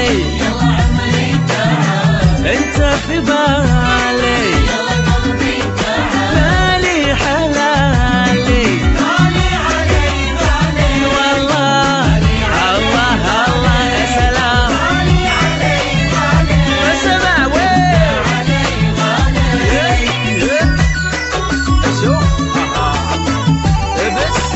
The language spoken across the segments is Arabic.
تعالي يلا عمري تعال انت في بالي يلا قلبي تعال مالي حلالي غالي علي غالي والله الله الله يا سلام غالي علي غالي اسمع وين علي غالي شوف بس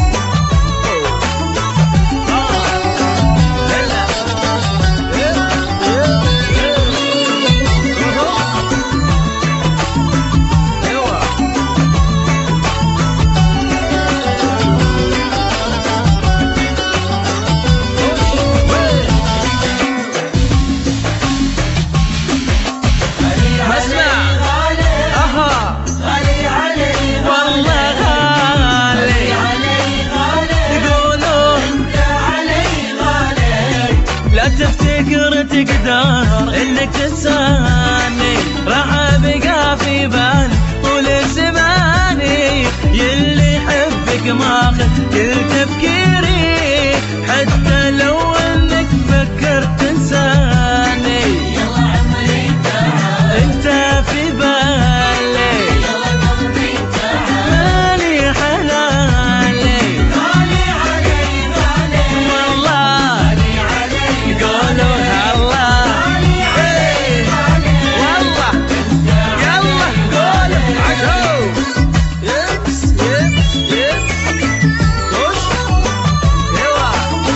غالي علي والله غالي علي غالي يقولوا انت علي غالي لا تفتكر تقدر انك تنساني راح ابقى في بالي طول زماني يلي يحبك ماخذ كل تفكيري حتى لو انك فكرت تنساني يلا عمري تعال انت في بالي يلا قلبي تعال مالي حلالي غالي علي غالي والله غالي علي يقولوا هالله غالي علي غالي والله يلا قولوا عشو يس يس يس خش يلا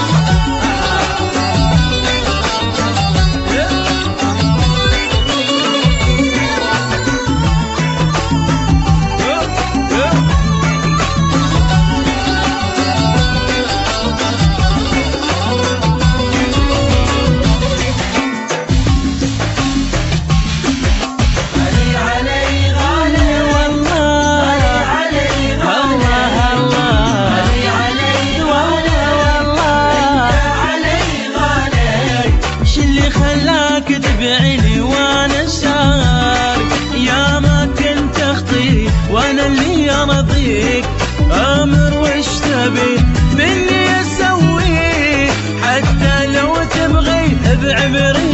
غالي علي غالي والله علي الله غالي الله غالي علي والله علي غالي ش اللي خلاك تبيعني وانا شارك يا ما كنت اخطيك وانا اللي ارضيك امر وش تبي مني اسوي حتى لو تبغي بعمري